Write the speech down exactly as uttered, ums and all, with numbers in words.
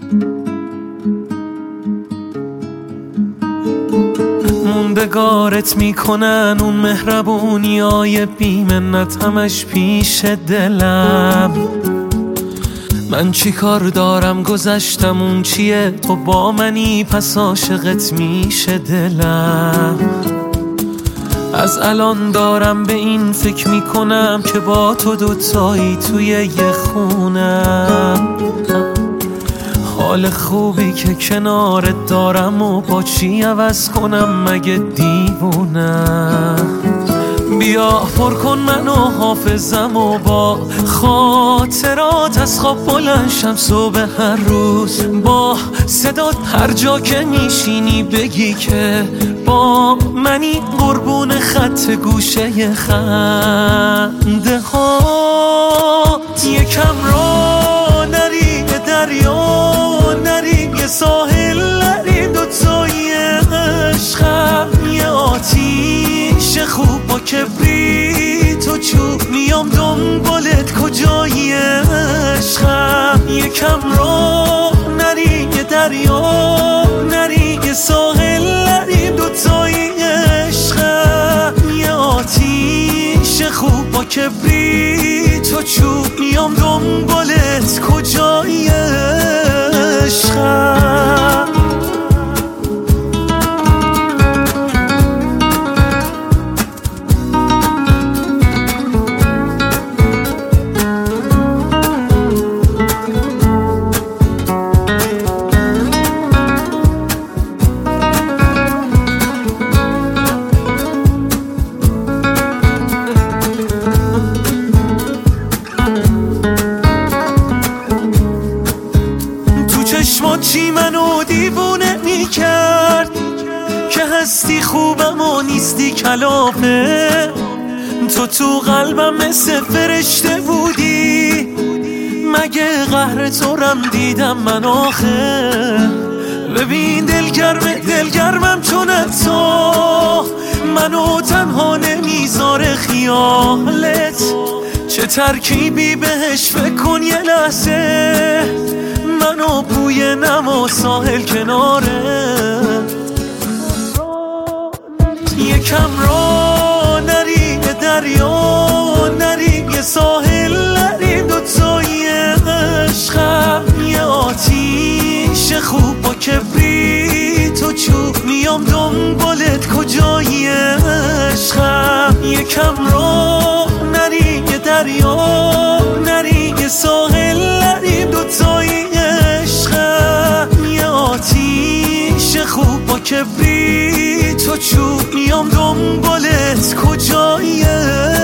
موندگارت میکنن اون مهربونی های بیمنت همش پیش دلم. من چی کار دارم گذشتم اون چیه، تو با منی پس عاشقت میشه دلم. از الان دارم به این فکر میکنم که با تو دوتایی توی یه خونم. حال خوبی که کنارت دارم و با چی عوض کنم مگه دیوونم. بیا پر کن منو حافظم و با خاطرات از خواب بلند شم صبح هر روز. با صدات هر جا که میشینی بگی که با منی، قربون خط گوشه خنده ها. یکم را نری دریا نریم، یه ساحل نریم دوتایی عشقم. یه آتیش خوب با کبریت و چوب میام دنبالت کجایی عشقم. یکم را نریم یه دریا نریم، یه ساحل نریم دوتایی عشقم. یه آتیش خوب با کبریت و چوب میام دنبالت کجایی عشقم. چی منو دیوونه میکرد که هستی خوبم و نیستی کلافه. تو تو قلبم مثل فرشته بودی، مگه قهر تو رم دیدم من آخه. ببین دلگرم دلگرمم چون تو منو تنها نمیذاره خیالت. چه ترکیبی بهش فکر کن یه لحظه، منو بوی نما ساحل کناره. یکم را نریم یه دریا نریم، یه ساحل نریم دوتایی عشقم. یه آتیش خوب با کبریت و چوب میام دنبالت کجایی عشقم. یکم را نریم یه دریا نریم، یه ساحل نریم دوتایی عشقم. یه آتیش خوب با کبریت و چوب میام دنبالت کجایی